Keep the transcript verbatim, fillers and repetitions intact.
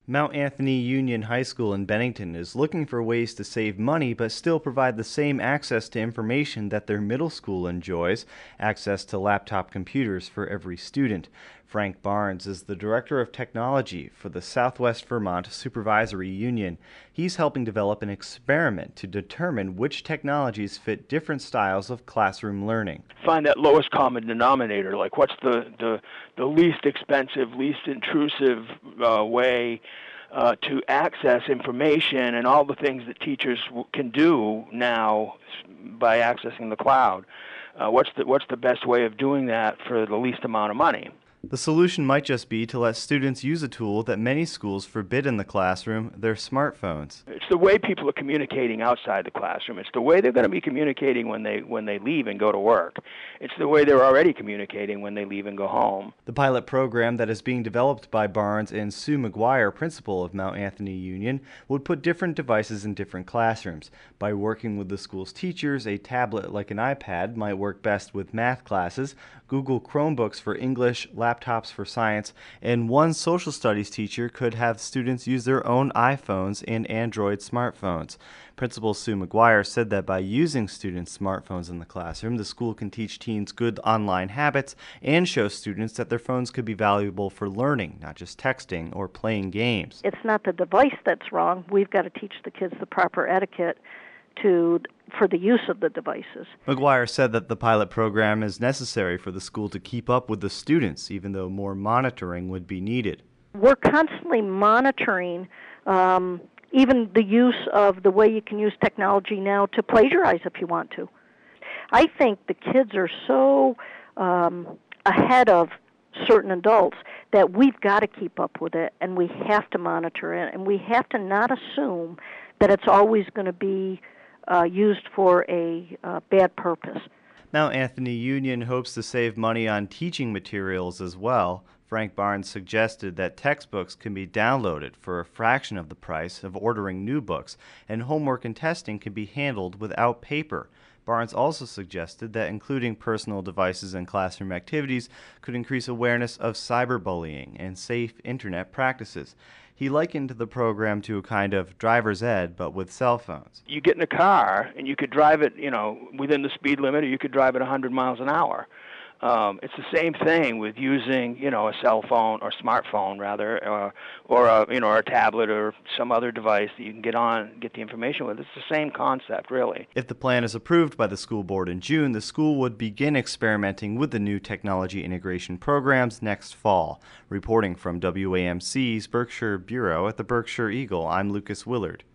Mount Anthony Union High School in Bennington is looking for ways to save money but still provide the same access to information that their middle school enjoys, access to laptop computers for every student. Frank Barnes is the Director of Technology for the Southwest Vermont Supervisory Union. He's helping develop an experiment to determine which technologies fit different styles of classroom learning. Find that lowest common denominator, like what's the, the, the least expensive, least intrusive uh, way Uh, to access information and all the things that teachers w- can do now by accessing the cloud. Uh, what's the what's the best way of doing that for the least amount of money? The solution might just be to let students use a tool that many schools forbid in the classroom, their smartphones. It's the way people are communicating outside the classroom. It's the way they're going to be communicating when they when they leave and go to work. It's the way they're already communicating when they leave and go home. The pilot program that is being developed by Barnes and Sue McGuire, principal of Mount Anthony Union, would put different devices in different classrooms. By working with the school's teachers, a tablet like an iPad might work best with math classes, Google Chromebooks for English, laptops for science, and one social studies teacher could have students use their own iPhones and Android smartphones. Principal Sue McGuire said that by using students' smartphones in the classroom, the school can teach teens good online habits and show students that their phones could be valuable for learning, not just texting or playing games. It's not the device that's wrong. We've got to teach the kids the proper etiquette to for the use of the devices. McGuire said that the pilot program is necessary for the school to keep up with the students, even though more monitoring would be needed. We're constantly monitoring um, even the use of the way you can use technology now to plagiarize if you want to. I think the kids are so um, ahead of certain adults that we've got to keep up with it, and we have to monitor it, and we have to not assume that it's always going to be uh, used for a uh, bad purpose. Mount Anthony Union hopes to save money on teaching materials as well. Frank Barnes suggested that textbooks can be downloaded for a fraction of the price of ordering new books, and homework and testing can be handled without paper. Barnes also suggested that including personal devices in classroom activities could increase awareness of cyberbullying and safe internet practices. He likened the program to a kind of driver's ed, but with cell phones. You get in a car and you could drive it, you know, within the speed limit, or you could drive it one hundred miles an hour. Um, it's the same thing with using, you know, a cell phone or smartphone rather, or, or a, you know, or a tablet or some other device that you can get on, get the information with. It's the same concept, really. If the plan is approved by the school board in June, the school would begin experimenting with the new technology integration programs next fall. Reporting from W A M C's Berkshire Bureau at the Berkshire Eagle, I'm Lucas Willard.